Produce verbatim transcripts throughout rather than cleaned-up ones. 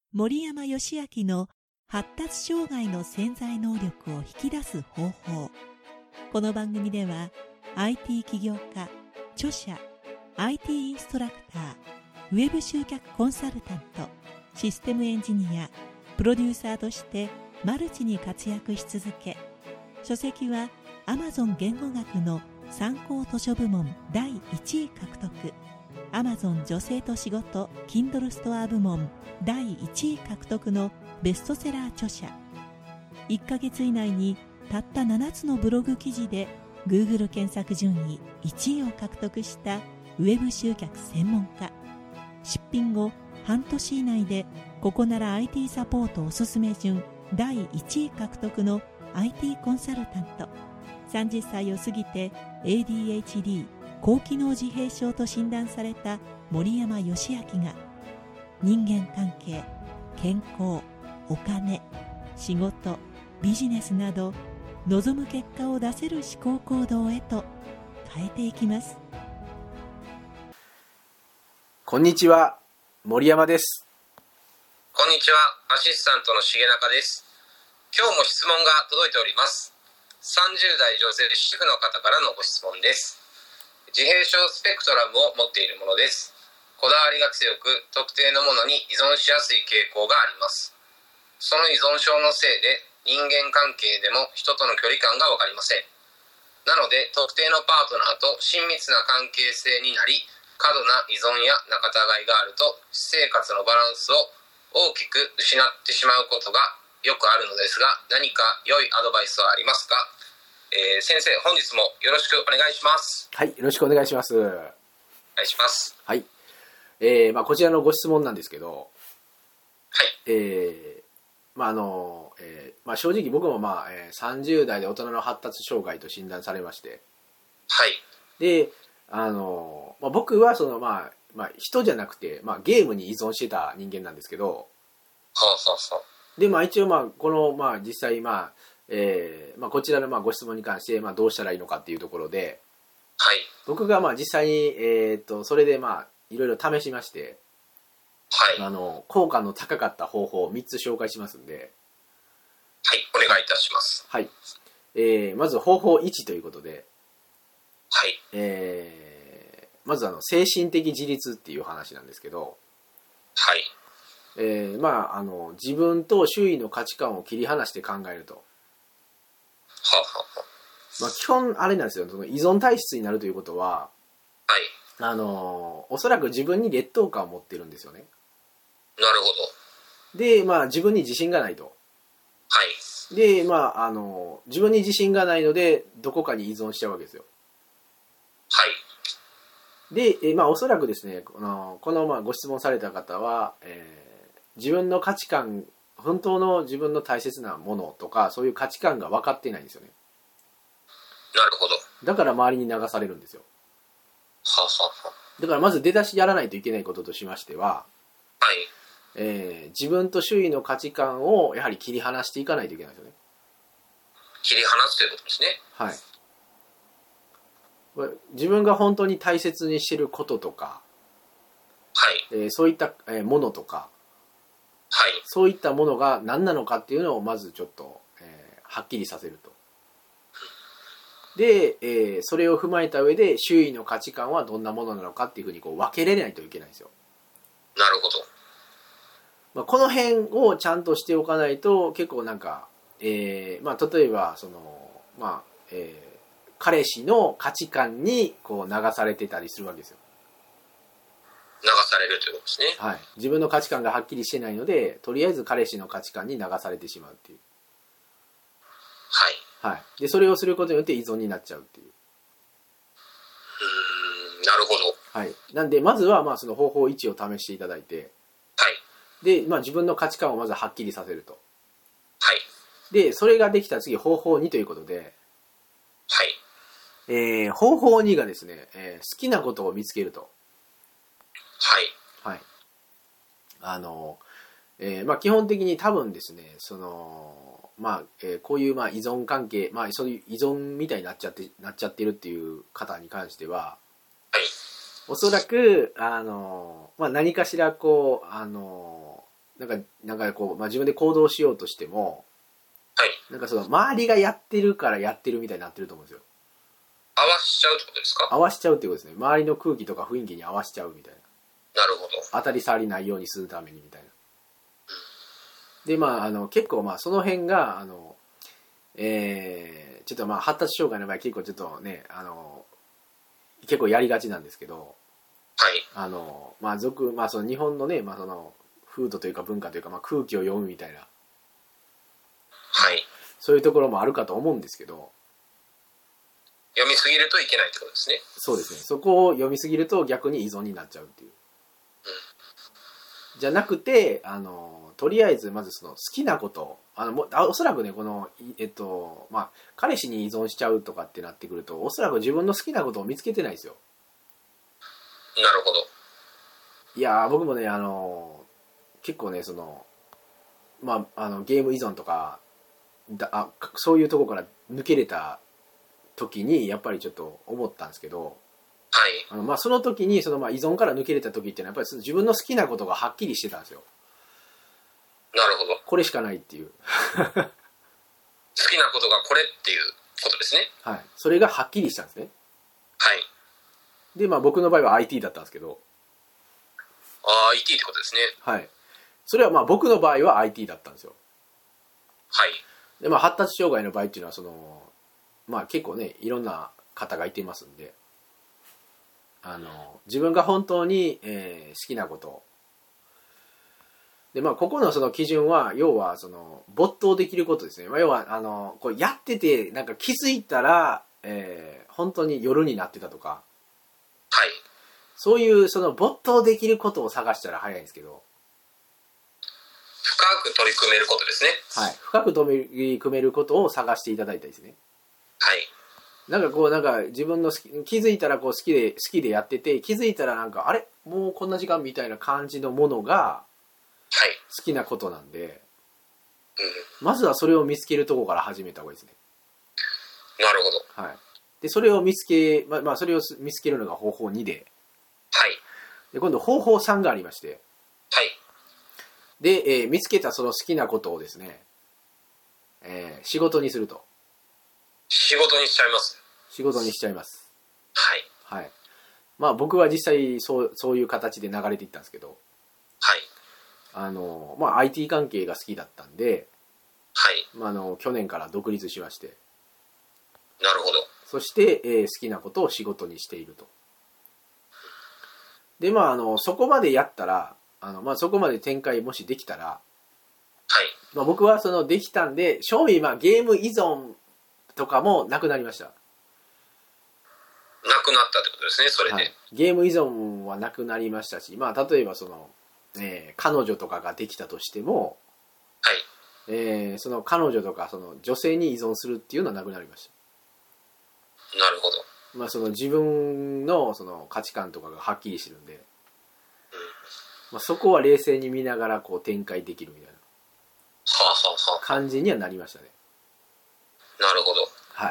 森山義明の発達障害の潜在能力を引き出す方法。この番組では アイティー 起業家、著者、アイティー インストラクター、ウェブ集客コンサルタント、システムエンジニア、プロデューサーとしてマルチに活躍し続け、書籍は Amazon 言語学の参考図書部門だいいちい獲得、Amazon 女性と仕事 Kindle ストア部門だいいちい獲得のベストセラー著者。いっかげつ以内にたったななつのブログ記事で Google 検索順位いちいを獲得したウェブ集客専門家。出品後半年以内でここなら アイティー サポートおすすめ順だいいちい獲得の アイティー コンサルタント。さんじゅっさいを過ぎて エーディーエイチディー 高機能自閉症と診断された森山義明が、人間関係、健康、お金、仕事、ビジネスなど望む結果を出せる思考行動へと変えていきます。 こんにちは、森山です。 こんにちは、アシスタントの重中です。今日も質問が届いております。さんじゅうだい女性主婦の方からのご質問です。自閉症スペクトラムを持っているものです。こだわりが強く、特定のものに依存しやすい傾向があります。その依存症のせいで人間関係でも人との距離感がわかりません。なので特定のパートナーと親密な関係性になり、過度な依存や仲違いがあると私生活のバランスを大きく失ってしまうことがよくあるのですが、何か良いアドバイスはありますか？えー、先生、本日もよろしくお願いします。 はい、よろしくお願いします。お願いします。 はい、えーまあ、こちらのご質問なんですけど、 はい、 えーまああのえーまあ、正直僕も、まあえー、さんじゅうだいで大人の発達障害と診断されまして、 はい、 であの、まあ、僕はその、まあまあ、人じゃなくて、まあ、ゲームに依存してた人間なんですけど、 はあはあはあ、 で、まあ、一応、まあ、この、まあ、実際、まあえーまあ、こちらの、まあ、ご質問に関して、まあ、どうしたらいいのかっていうところで、 はい、 僕が、まあ、実際に、えー、とそれで、まあ、いろいろ試しまして、 はい、 あの効果の高かった方法をみっつ紹介しますんで、 はい、お願いいたします。 はい、えー、まず方法いちということで、 はい、 えー、まずあの精神的自立っていう話なんですけど、 はい、 えー、まああの自分と周囲の価値観を切り離して考えると、 はあはあはまあ、基本あれなんですよ、その依存体質になるということは、 あ、はい、 あのおそらく自分に劣等感を持ってるんですよね。 なるほど。 で、まあ、自分に自信がないと。 はい、 で、まあ、あの自分に自信がないのでどこかに依存しちゃうわけですよ。 はい、 で、えまあ、おそらくですね、この、このまあご質問された方は、えー、自分の価値観、本当の自分の大切なものとかそういう価値観が分かっていないんですよね。 なるほど。 だから周りに流されるんですよ。 はあはあはあ、 だからまず出だしやらないといけないこととしましては、 はい、 えー、自分と周囲の価値観をやはり切り離していかないといけないですよね。 切り離すということですね。 はい。自分が本当に大切にしていることとか、 はい、 えー、そういったものとか、 はい、 そういったものが何なのかっていうのをまずちょっと、えー、はっきりさせると。で、えー、それを踏まえた上で周囲の価値観はどんなものなのかっていうふうにこう分けれないといけないんですよ。 なるほど。 まあ、この辺をちゃんとしておかないと結構なんか、えーまあ、例えばその、まあえー、彼氏の価値観にこう流されてたりするわけですよ。 流されるということですね。 はい、自分の価値観がはっきりしてないのでとりあえず彼氏の価値観に流されてしまうっていう、 はい、 はい、でそれをすることによって依存になっちゃうっていう。 うーん、なるほど。 はい、なんでまずはまあその方法いちを試していただいて、 はい、 で、まあ、自分の価値観をまずはっきりさせると。 はい、 でそれができたら次方法にということで、 はい、 えー、方法にがですね、えー、好きなことを見つけると。 はい、 はい、あの、えーまあ、基本的に多分ですね、そのまあえー、こういうまあ依存関係、まあ、そういう依存みたいになっちゃってなっちゃってるっていう方に関しては、 はい、 おそらくあの、まあ、何かしらこうあのなんかなんかこう、まあ、自分で行動しようとしても、 はい。 なんかその周りがやってるからやってるみたいになってると思うんですよ。 合わしちゃうってことですか？ 合わしちゃうってことですね。周りの空気とか雰囲気に合わしちゃうみたいな。 なるほど。 当たり障りないようにするためにみたいな。でまああの結構まあその辺があの、えー、ちょっとまあ発達障害の場合結構ちょっとねあの結構やりがちなんですけど、 はい。 あのまあ俗まあその日本のねまあその風土というか文化というか、まあ、空気を読むみたいな、 はい。 そういうところもあるかと思うんですけど、 読みすぎるといけないってことですね。 そうですね。そこを読みすぎると逆に依存になっちゃうっていう。じゃなくて、あのとりあえずまずその好きなことを、あのもあおそらくねこのえっとまあ彼氏に依存しちゃうとかってなってくると、おそらく自分の好きなことを見つけてないですよ。 なるほど。 いやー僕もねあの結構ねそのまああのゲーム依存とかだあそういうところから抜けれた時にやっぱりちょっと思ったんですけど、 はい。 あのまあその時にそのまあ依存から抜けれた時っていうのはやっぱり自分の好きなことがはっきりしてたんですよ。 なるほど。 これしかないっていう。 好きなことがこれっていうことですね。 はい。それがはっきりしたんですね。 はい。 でまあ僕の場合は アイティー だったんですけど、 ああ、アイティー ってことですね。 はい。それはまあ僕の場合は アイティー だったんですよ。 はい。 でまあ発達障害の場合っていうのはそのまあ結構ねいろんな方がいていますんで、あの自分が本当に、えー、好きなことで、まあここのその基準は要はその没頭できることですね。まあ、要はあのこうやっててなんか気づいたら、えー、本当に夜になってたとか、 はい。 そういうその没頭できることを探したら早いんですけど、 深く取り組めることですね。 はい、深く取り組めることを探していただいたりですね。 はい。 なんかこうなんか自分の好き気づいたらこう好きで好きでやってて、気づいたらなんかあれもうこんな時間みたいな感じのものがはい。 好きなことなんで、 うん。 まずはそれを見つけるところから始めた方がいいですね。 なるほど。 はい。でそれを見つけまあ、まあ、それを見つけるのが方法にで、 はい。 で今度方法さんがありまして、 はい。 で、えー見つけたその好きなことをですね、えー仕事にすると。 仕事にしちゃいます。 仕事にしちゃいます。 はい。 はい。まあ僕は実際そうそういう形で流れていったんですけど、 はい。 あのまあ アイティー 関係が好きだったんで、 はい。 まあ、あの去年から独立しまして、 なるほど。 そして、えー好きなことを仕事にしていると。でまああのそこまでやったらあの、まあ、そこまで展開もしできたら、 はい。 まあ、僕はそのできたんで正味まあゲーム依存とかもなくなりました。 なくなったってことですね、それで。 はい、ゲーム依存はなくなりましたし、まあ、例えばその、えー彼女とかができたとしても、 はい。 えーその彼女とかその女性に依存するっていうのはなくなりました。 なるほど。 まあ、その自分のその価値観とかがはっきりしてるんで、まあ、そこは冷静に見ながらこう展開できるみたいなはあ、はあは感じにはなりましたね。 あ、なるほど。 はい。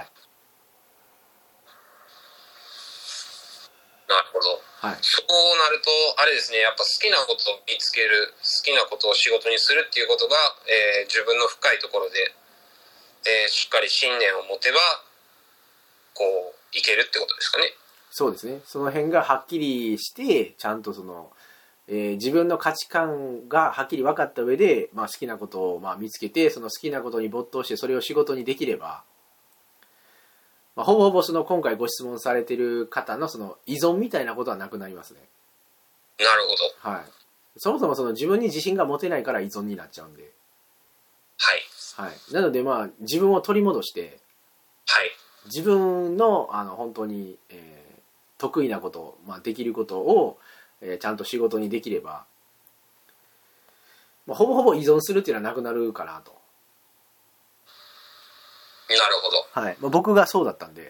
なるほど。 はい。 そうなると、あれですね、やっぱ好きなことを見つける、好きなことを仕事にするっていうことが、えー自分の深いところで、えーしっかり信念を持てば、こう、いけるってことですかね。 そうですね。その辺がはっきりして、ちゃんとその、えー自分の価値観がはっきり分かった上で、まあ、好きなことをまあ見つけて、その好きなことに没頭してそれを仕事にできれば、まあ、ほぼほぼその今回ご質問されている方のその依存みたいなことはなくなりますね。 なるほど。 はい。そもそもその自分に自信が持てないから依存になっちゃうんで、 はい。 はい。なのでまあ自分を取り戻して、 はい。 自分のあの本当に、えー得意なこと、まあ、できることを、えーちゃんと仕事にできれば、まあ、ほぼほぼ依存するっていうのはなくなるかなと。 なるほど。 はい。まあ、僕がそうだったんで、 うーん。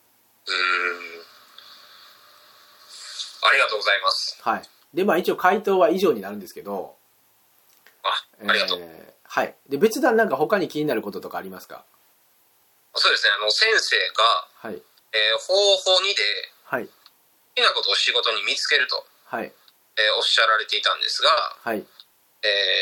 ありがとうございます。 はい。でまあ一応回答は以上になるんですけど、 あ、ありがとう。 えーはい。で別段なんか他に気になることとかありますか？ そうですね、あの、先生が、 はい。 えー方法にで、 はい。 好きなことを仕事に見つけると、 はい。 えーおっしゃられていたんですが、 はい。 え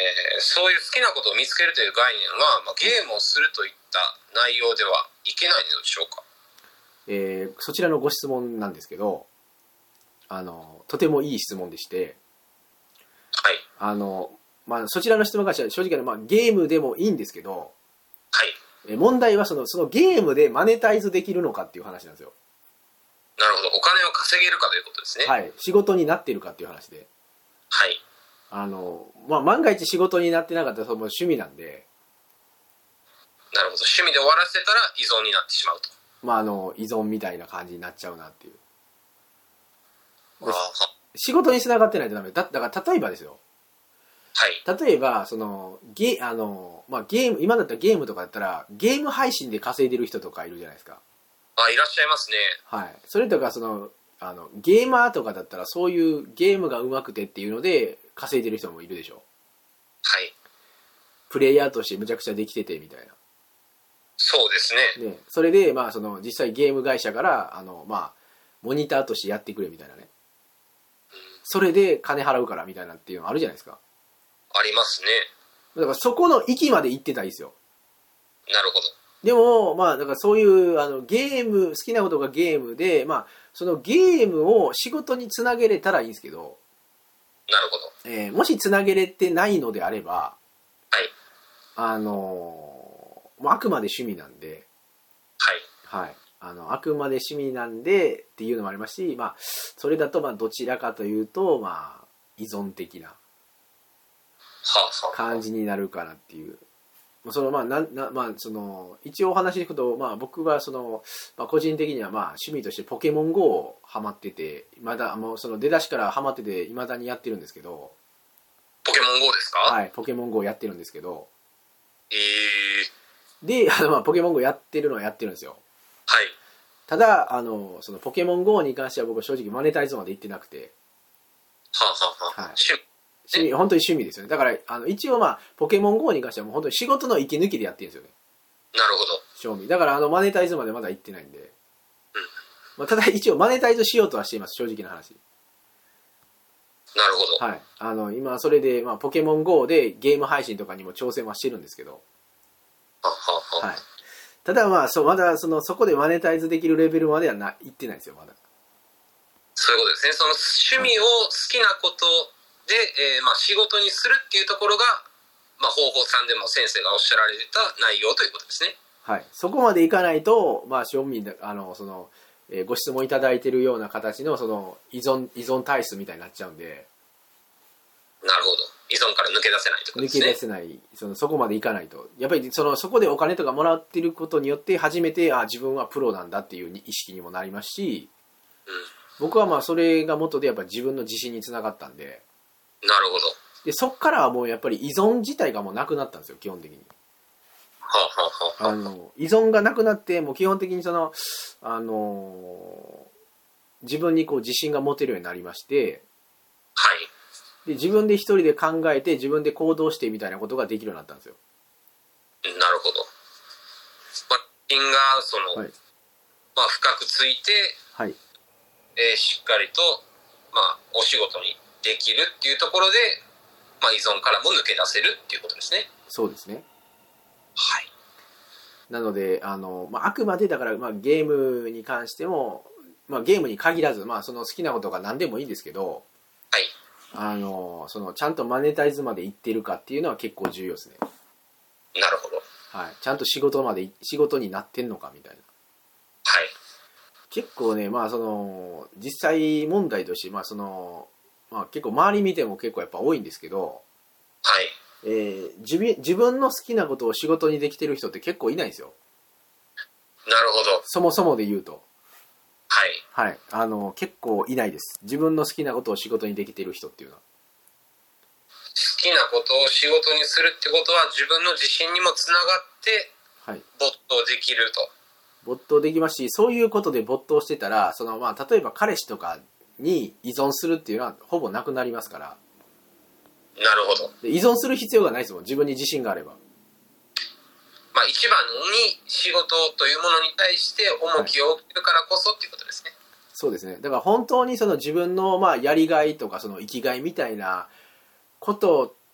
そういう好きなことを見つけるという概念は、まあ、ゲームをするといった内容ではいけないのでしょうか。 えー、そちらのご質問なんですけど、あのとてもいい質問でして、 はい。 あの、まあ、そちらの質問が正直な、まあ、ゲームでもいいんですけど、 はい。 え問題はそのそのゲームでマネタイズできるのかっていう話なんですよ。 なるほど。お金を稼げるかということですね。 はい。仕事になっているかっていう話で。 はい。 あの、まあ、万が一仕事になってなかったらその趣味なんで。 なるほど。趣味で終わらせたら依存になってしまうと。 まあ、あの、依存みたいな感じになっちゃうなっていう。 ああ、 仕事に繋がってないとダメだ。だから例えばですよ。 はい。 例えば、その、ゲ、あの、まあ、ゲーム、今だったらゲームとかだったら、ゲーム配信で稼いでる人とかいるじゃないですか。 あ、いらっしゃいますね。 はい。それとか、その、あの、ゲーマーとかだったら、そういうゲームが上手くてっていうので、稼いでる人もいるでしょ。 はい。 プレイヤーとしてむちゃくちゃできてて、みたいな。 そうですね。 ね。それで、まあ、その、実際ゲーム会社から、あの、まあ、モニターとしてやってくれ、みたいなね。それで金払うから、みたいなっていうのあるじゃないですか。 ありますね。 だからそこの域まで行ってたらいいですよ。 なるほど。 でも、まあ、だからそういうあのゲーム、好きなことがゲームで、まあ、そのゲームを仕事につなげれたらいいんですけど、 なるほど。 えーもしつなげれてないのであれば、 はい。 あのー、あくまで趣味なんで、 はい。 はい。あの、あくまで趣味なんでっていうのもありますし、まあ、それだと、まあ、どちらかというと、まあ、依存的なはあ、はあ。 感じになるかなっていう。そのまあななまあその一応お話しいくと、まあ、僕はその、まあ、個人的にはまあ趣味としてポケモン ゴー をハマってて、まだもうその出だしからハマってていまだにやってるんですけど、 ポケモン ゴー ですか？ はい、ポケモン ゴー やってるんですけど、 えー、 であのまあポケモン ゴー やってるのはやってるんですよ。 はい。 ただあのそのポケモン ゴー に関しては僕は正直マネタイズまで行ってなくて、 はあ、はあ、はあ。 はい、 趣味。 趣味本当に趣味ですよね。だからあの一応まあポケモン ゴー に関してはもう本当に仕事の息抜きでやってるんですよね。 なるほど。 賞味だからあのマネタイズまでまだ行ってないんで、うんまあ、ただ一応マネタイズしようとはしています、正直な話。 なるほど。 はい、あの今それで、まあ、ポケモン ゴー でゲーム配信とかにも挑戦はしてるんですけど、 ははは、 はい、ただまあそまだそのそこでマネタイズできるレベルまではな行ってないですよ、まだ。 そういうことですね。その趣味を好きなことで、えーまあ、仕事にするっていうところが、まあ、方法さんでも先生がおっしゃられてた内容ということですね。 はい、そこまでいかないと、まあ、庶民であのその、えー、ご質問いただいているような形のその依存依存体質みたいになっちゃうんで。 なるほど。依存から抜け出せないってことですね。 抜け出せない、そのそこまでいかないと、やっぱりそのそこでお金とかもらってることによって初めてあ自分はプロなんだっていう意識にもなりますし、 うん、 僕はまあそれが元でやっぱ自分の自信につながったんで。 なるほど。 でそっからはもうやっぱり依存自体がもうなくなったんですよ、基本的に。 はあ、はあはあ、 あの依存がなくなって、もう基本的にその、あのー、自分にこう自信が持てるようになりまして、 はい、 で自分で一人で考えて自分で行動してみたいなことができるようになったんですよ。 なるほど。まあ、因がその、はい、まあ、深くついて、 はいえー、しっかりと、まあ、お仕事にできるっていうところで、まあ、依存からも抜け出せるっていうことですね。 そうですね。 はい。 なのであの、まあ、あくまでだから、まあ、ゲームに関しても、まあ、ゲームに限らず、まあ、その好きなことが何でもいいんですけど、 はい、 あのそのちゃんとマネタイズまでいってるかっていうのは結構重要ですね。 なるほど。 はい、ちゃんと仕事まで仕事になってんのかみたいな。 はい。 結構ね、まあその実際問題として、まあそのまあ、結構周り見ても結構やっぱ多いんですけど、 はい。 えー、自, 自分の好きなことを仕事にできてる人って結構いないんですよ。 なるほど。 そもそもで言うと。 はい。 はい。あの、結構いないです。自分の好きなことを仕事にできてる人っていうのは。 好きなことを仕事にするってことは自分の自信にもつながって、はい、没頭できると。 没頭できますし、そういうことで没頭してたら、そのまあ例えば彼氏とかに依存するっていうのはほぼなくなりますから。 なるほど。 で依存する必要がないですもん、自分に自信があれば。 まあ一番に仕事というものに対して重きを置けるからこそっていうことですね。はい、 そうですね。だから本当にその自分のまあやりがいとかその生きがいみたいなこと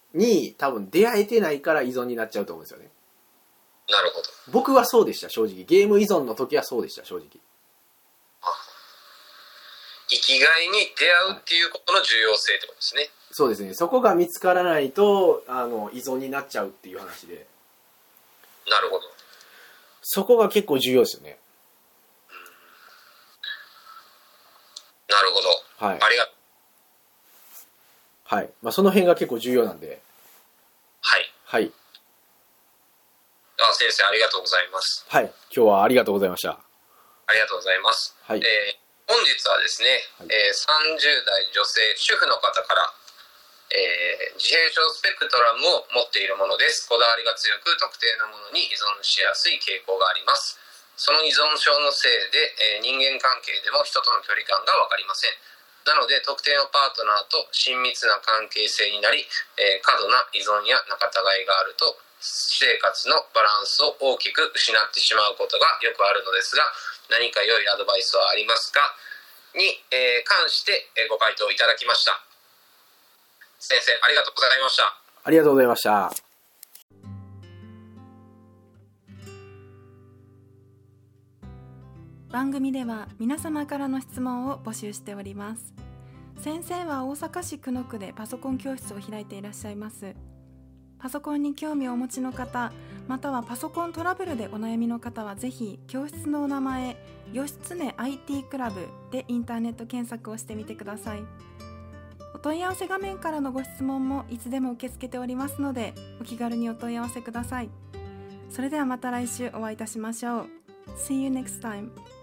に多分出会えてないから依存になっちゃうと思うんですよね。 なるほど。 僕はそうでした、正直。ゲーム依存の時はそうでした、正直。 生きがいに出会うっていうことの重要性ってことですね。 そうですね。そこが見つからないとあの依存になっちゃうっていう話で。 なるほど。 そこが結構重要ですよね。 なるほど。 はい。 ありがとう。 はい。まあその辺が結構重要なんで。 はい。 はい。 あ、先生ありがとうございます。 はい。今日はありがとうございました。 ありがとうございます。 はい。 えー、本日はですね、はい、えー、さんじゅう代女性主婦の方から、えー、自閉症スペクトラムを持っているものです。こだわりが強く特定のものに依存しやすい傾向があります。その依存症のせいで、えー、人間関係でも人との距離感が分かりません。なので特定のパートナーと親密な関係性になり、えー、過度な依存や仲違いがあると私生活のバランスを大きく失ってしまうことがよくあるのですが、何か良いアドバイスはありますかに、えー、関してご回答いただきました。先生ありがとうございました。 ありがとうございました。 番組では皆様からの質問を募集しております。先生は大阪市久野区でパソコン教室を開いていらっしゃいます。パソコンに興味をお持ちの方、またはパソコントラブルでお悩みの方はぜひ教室のお名前、義経 アイティー クラブでインターネット検索をしてみてください。お問い合わせ画面からのご質問もいつでも受け付けておりますので、お気軽にお問い合わせください。それではまた来週お会いいたしましょう。See you next time.